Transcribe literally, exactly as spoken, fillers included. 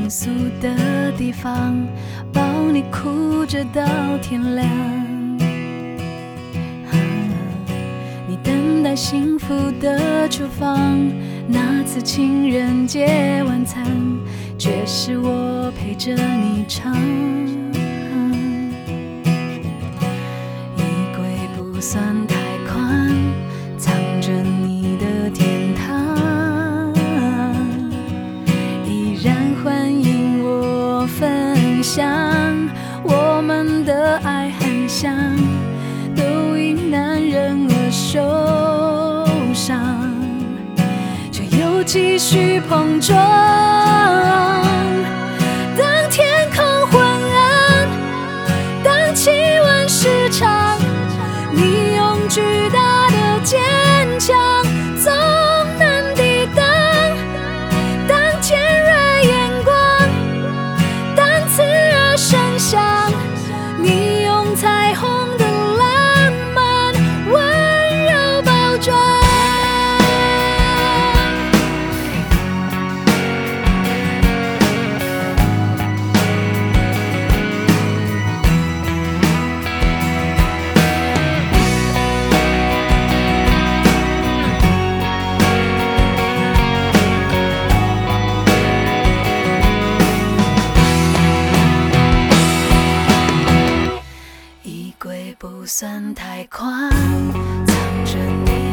倾诉的地方，抱你哭着到天亮。啊，你等待幸福的厨房，那次情人节晚餐，却是我陪着你唱。衣柜不算太宽，藏着你的天堂，依然欢迎我分享。我们的爱很像，都因男人而受伤，却又继续碰撞。当天空昏暗，当气温失常，你用巨大的坚强总能抵挡。当尖锐眼光，当刺耳声响，你用彩虹的浪漫温柔包装。衣柜不算太宽，藏着你